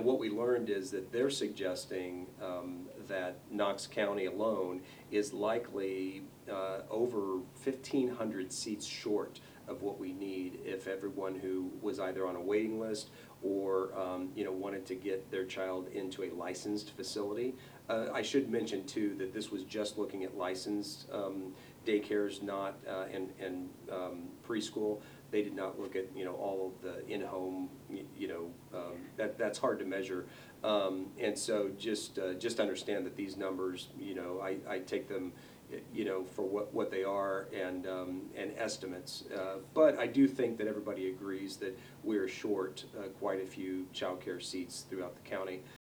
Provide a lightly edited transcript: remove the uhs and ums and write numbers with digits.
what we learned is that they're suggesting that Knox County alone is likely over 1,500 seats short of what we need if everyone who was either on a waiting list or wanted to get their child into a licensed facility. I should mention too that this was just looking at licensed daycares, not and preschool. They did not look at all of the in-home. That's hard to measure, and so just understand that these numbers, I take them for what they are and estimates. But I do think that everybody agrees that we're short quite a few child care seats throughout the county.